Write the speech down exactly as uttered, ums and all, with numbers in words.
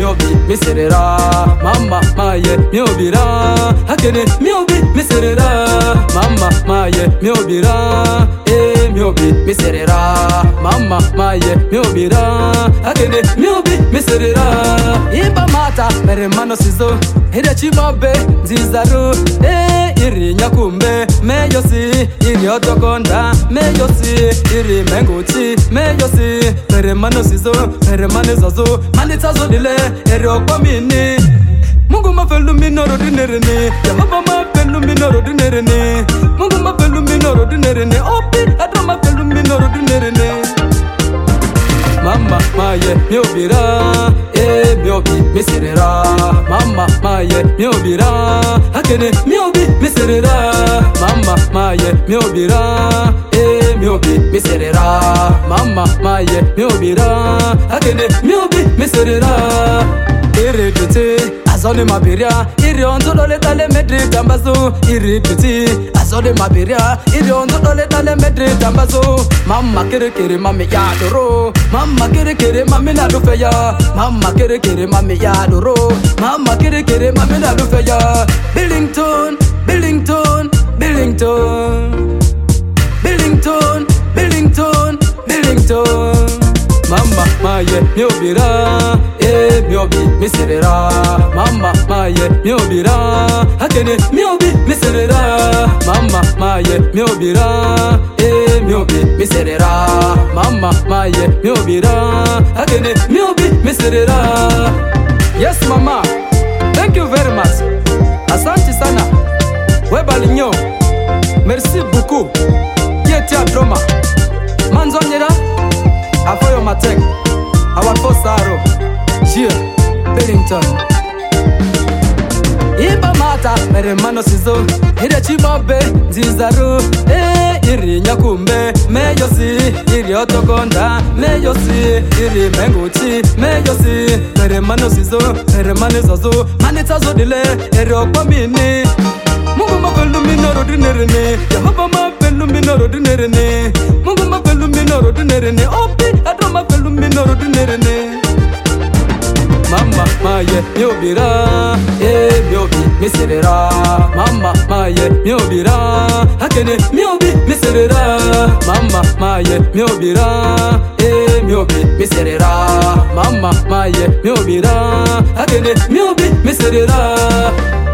miobi miserera mama maye miobira hakene miobi miserera mama maye miobira eh miobi miserera mama maye miobira hakene miobi miserera imba mata mere mano sizo hire chimabe nzizaru eh iri nyakumbe meyosi iri otokonda meyosi iri menguchi meyosi mere mano sizo mere mane zazo mane tazo dile eri okomini Mungu mafelu minoro dinerene Yehova mafelu minoro dinerene Mungu mafelu minoro dinerene Opi adra mafelu minoro dinerene Mama maye miobira eh miobi miserera Mama maye miobira hakene miobi miserera Mama maye miobira eh miobi miserera Mama maye miobira hakene miobi miserera Iri piti azone mabiria iri onzo dole dale medri tambazo iri piti azone mabiria iri onzo dole dale medri tambazo Mama kere kere mami ya doro Mama kere kere mami na lufeya Mama kere kere mami ya doro Mama kere kere mami na lufeya Billington Billington Billington Billington Billington Billington Mama maye miobira eh miobi miserera Mama maye miobira hakene miobi miserera Mama maye miobira eh miobi miserera Mama maye miobira hakene miobi miserera Yes mama, thank you very much. Asante sana. Webalinyo. Merci beaucoup. Yetia drama. Manzonyera. Afoyo matek. Our first arrow. Here, Billington. Iba mata, mere mano sizo. Hide chimabe, zizaru. Eh, iri nyakumbe. Meyosi, iri otokonda. Meyosi, iri menguchi. Meyosi, mere mano sizo. Mere mane zazo. Mane tazo dile, eri okwamini. Mungu mafelu minoro dinerene Yehova mafelu minoro dinerene Mungu mafelu minoro dinerene Opi adra mafelu minoro dinerene Mama maye miobira eh miobi miserera Mama maye miobira hakene miobi miserera Mama maye miobira eh miobi miserera Mama maye miobira hakene miobi miserera